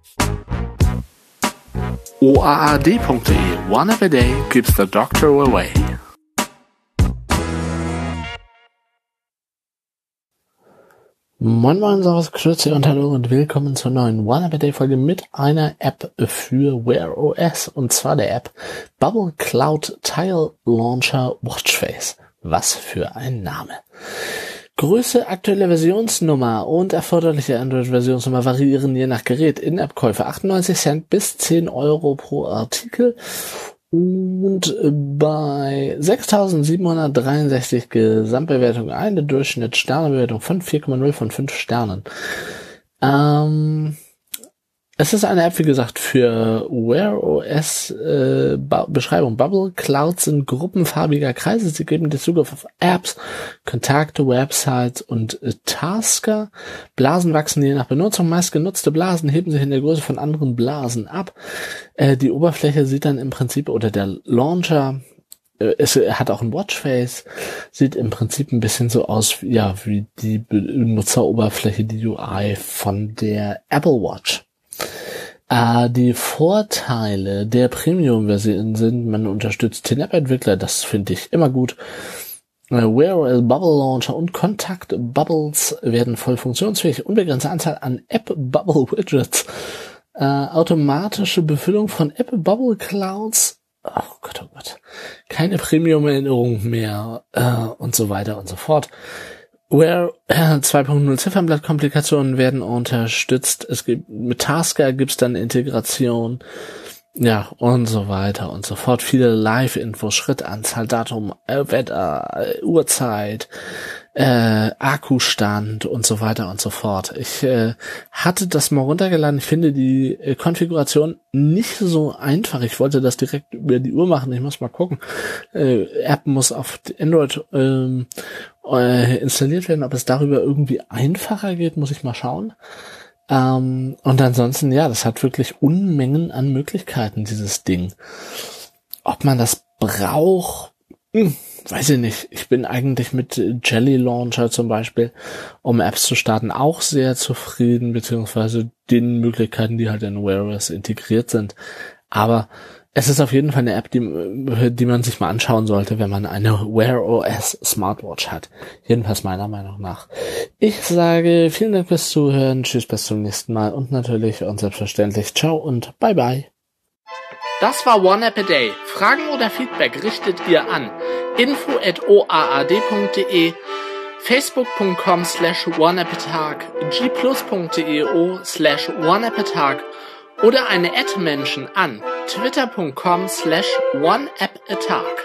OAAD.de One App a Day keeps the doctor away. Moin Moin, Servus, Grüezi und Hallo und willkommen zur neuen One App a Day Folge mit einer App für Wear OS, und zwar der App Bubble Cloud Tile Launcher Watchface. Was für ein Name. Größe, aktuelle Versionsnummer und erforderliche Android-Versionsnummer variieren je nach Gerät. In-App-Käufe 98 Cent bis 10 Euro pro Artikel. Und bei 6.763 Gesamtbewertungen eine Durchschnitt-Sternebewertung von 4,0 von 5 Sternen. Es ist eine App, wie gesagt, für Wear OS. Beschreibung: Bubble Clouds sind Gruppen farbiger Kreise. Sie geben dir Zugriff auf Apps, Kontakte, Websites und Tasker. Blasen wachsen je nach Benutzung. Meist genutzte Blasen heben sich in der Größe von anderen Blasen ab. Die Oberfläche sieht dann im Prinzip, oder der Launcher, es hat auch ein Watchface, sieht im Prinzip ein bisschen so aus, ja, wie die Benutzeroberfläche, die UI von der Apple Watch. Die Vorteile der Premium-Version sind: man unterstützt den App-Entwickler, das finde ich immer gut. Wear OS Bubble Launcher und Kontakt Bubbles werden voll funktionsfähig. Unbegrenzte Anzahl an App-Bubble-Widgets. Automatische Befüllung von App-Bubble Clouds. Oh Gott. Keine Premium-Erinnerung mehr und so weiter und so fort. Wear 2.0 Ziffernblatt-Komplikationen werden unterstützt. Es gibt mit Tasker gibt's dann Integration, ja, und so weiter und so fort. Viele Live-Infos, Schrittanzahl, Datum, Wetter, Uhrzeit, Akkustand und so weiter und so fort. Ich hatte das mal runtergeladen. Ich finde die Konfiguration nicht so einfach. Ich wollte das direkt über die Uhr machen. Ich muss mal gucken. App muss auf Android installiert werden. Ob es darüber irgendwie einfacher geht, muss ich mal schauen. Und ansonsten, ja, das hat wirklich Unmengen an Möglichkeiten, dieses Ding. Ob man das braucht, weiß ich nicht. Ich bin eigentlich mit Jelly Launcher zum Beispiel, um Apps zu starten, auch sehr zufrieden, beziehungsweise den Möglichkeiten, die halt in Wear OS integriert sind. Aber es ist auf jeden Fall eine App, die man sich mal anschauen sollte, wenn man eine Wear OS Smartwatch hat. Jedenfalls meiner Meinung nach. Ich sage vielen Dank fürs Zuhören, tschüss, bis zum nächsten Mal und natürlich und selbstverständlich ciao und bye bye. Das war One App a Day. Fragen oder Feedback richtet ihr an info@oaad.de, facebook.com/oneappatag, gplus.io/oneappatag oder eine @Menschen an twitter.com/oneappatag.